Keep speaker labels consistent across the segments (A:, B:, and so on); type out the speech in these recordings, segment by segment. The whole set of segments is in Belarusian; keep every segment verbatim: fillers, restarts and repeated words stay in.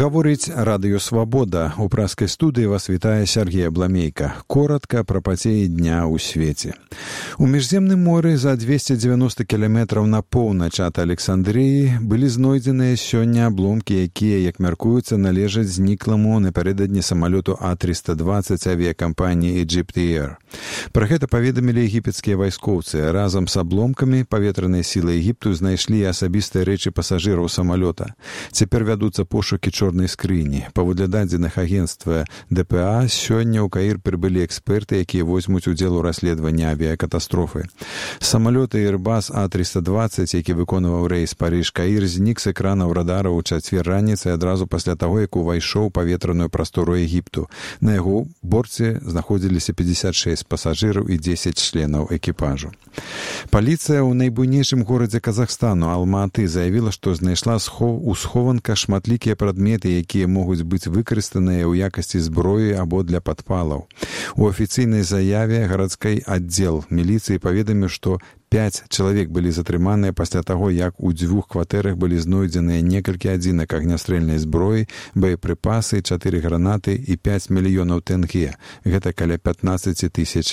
A: Гаворыць Радыё Свабода. У праскай студыі вас вітае Сергей Абламейка. Коротка пра падзеі дня ў свеце. У міжземным моры за двести девяносто кіламетраў на поўнач ад Александрыі былі знойдзеныя сёння абломкі, якія, як мяркуецца, належаць знікламу напярэдадні самалёту А триста двадцать авіякампаніі Egypt Air. Пра гэта паведамілі егіпецкія вайскоўцы. Разам з абломкамі паветраныя сілы Егіпту знайшлі асабістыя рэчы пасажыраў самалёта. Цяпер вядуцца пошукі чорнай скрыні. Паводле дадзеных агенцтва Дэ Пэ А, сёння ў Каір прыбылі эксперты, якія возьмуць удзел у расследаванні авіякатастрофы. Самалёт Airbus А триста двадцать, які выконваў рэйс Париж-Каір, знік з экранаў радара ў чацвер раніцы адразу пасля таго, як увайшоў паветраную прастору Егіпту. На яго борце знаходзіліся пятьдесят шесть пасажыраў і дзесяць членаў экіпажу. Паліцыя ў найбуйнейшым горадзе Казахстану, Алма-Аты, заявіла, што знайшла у схованка шматлікія прадметы, якія могуць быць выкарыстаныя ў якасці зброі або для падпалаў. У афіцыйнай заяве гарадскай аддзел міліцыі паведаміў, што пяць чалавек былі затрыманыя пасля таго, як у дзвюх кватэрах былі знойдзеныя некалькі адзінак агнястрэльнай зброі, боепрыпасы, чатыры гранаты і пяць мільёнаў тэнгэ. Гэта каля пятнадцать тысяч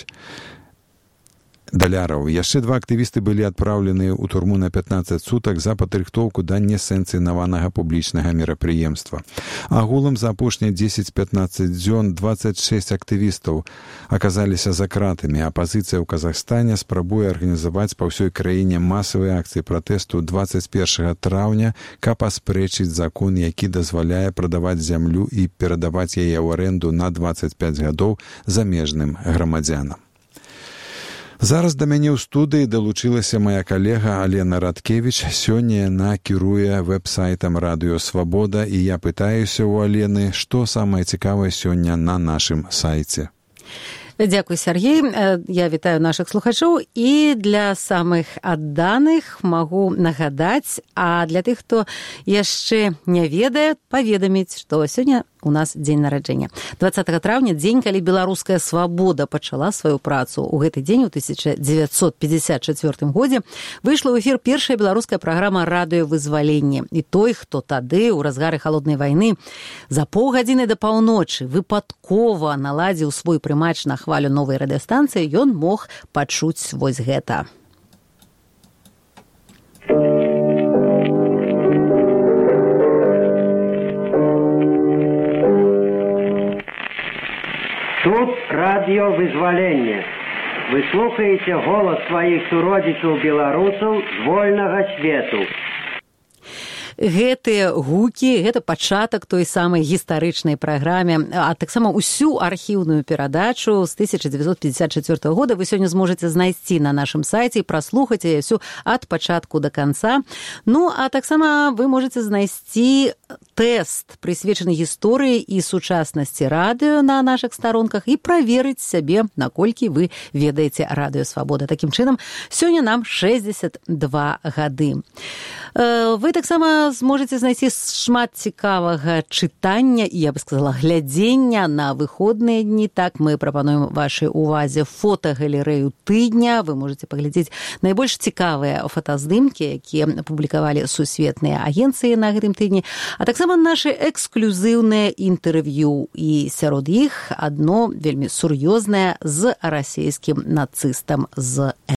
A: даляраў. Яшчэ два актывісты былі адпраўленыя ў турму на пятнадцать сутак за падрыхтоўку да несанкцыянаванага публічнага мерапрыемства. Агулам за апошнія дзесяць-пятнаццаць дзён двадцать шесть актывістаў аказаліся за кратамі. Апазіцыя ў Казахстане спрабуе арганізаваць па ўсёй краіне масавыя акцыі пратэсту двадцать першага траўня, каб аспрэчыць закон, які дазваляе прадаваць зямлю і перадаваць яе ў арэнду на двадцать пять гадоў замежным грамадзянам. Зараз да мяне ў студыі далучылася мая калега Алена Радкевіч. Сёння яна кіруе вэб-сайтам Радыё Свабода, і я пытаюся ў Алены, што самае цікавае сёння на нашым сайце.
B: Дзякуй, Сергей. Я вітаю нашых слухачоў і для самых адданых магу нагадаць, а для тых, хто яшчэ не ведае, паведаміць, што сёння у нас дзень нараджэння. двадцатага траўня, дзень, калі беларуская свабода пачала сваю працу. У гэты дзень, у тысяча дзевяцьсот пятьдесят четвёртым годзе, выйшла ў эфір першая беларуская праграма «Радыё Вызваленне». І той, хто тады, у разгары халоднай вайны, за паўгадзіны да паўночы выпадкова наладзіў свой прымач на хвалю новай радыёстанцыі, ён мог пачуць вось гэта.
C: Тут радыё Вызваленне. Вы слухаеце голас сваіх суродзічаў-беларусаў з вольнага свету.
B: Гэтыя гукі, гэта пачатак той самай гістарычнай праграме, а таксама ўсю архіўную перадачу з тысяча дзевяцьсот пятьдесят четвёртага года вы сёння зможаце знайсці на нашым сайце і праслухаць яе ўсю ад пачатку да канца. Ну, а таксама вы можаце знайсці тэст, прысвечаны гісторыі і сучаснасці радыё на нашых старонках і праверыць сябе, наколькі вы ведаеце Радыё Свабода. Такім чынам, сёння нам шэсцьдзесят два гады. Вы таксама зможаце знайсці шмат цікавага чытання, я бы сказала, глядзення на выходныя дні. Так, мы прапануем вашай увазе фотагалерэю тыдня. Вы можаце паглядзець найбольш цікавыя фотаздымкі, якія публікавалі сусветныя агенцыі на гэтым тыдні, а таксама нашы эксклюзіўныя інтэрв'ю. І сярод іх адно вельмі сур'ёзнае з расійскім нацыстам з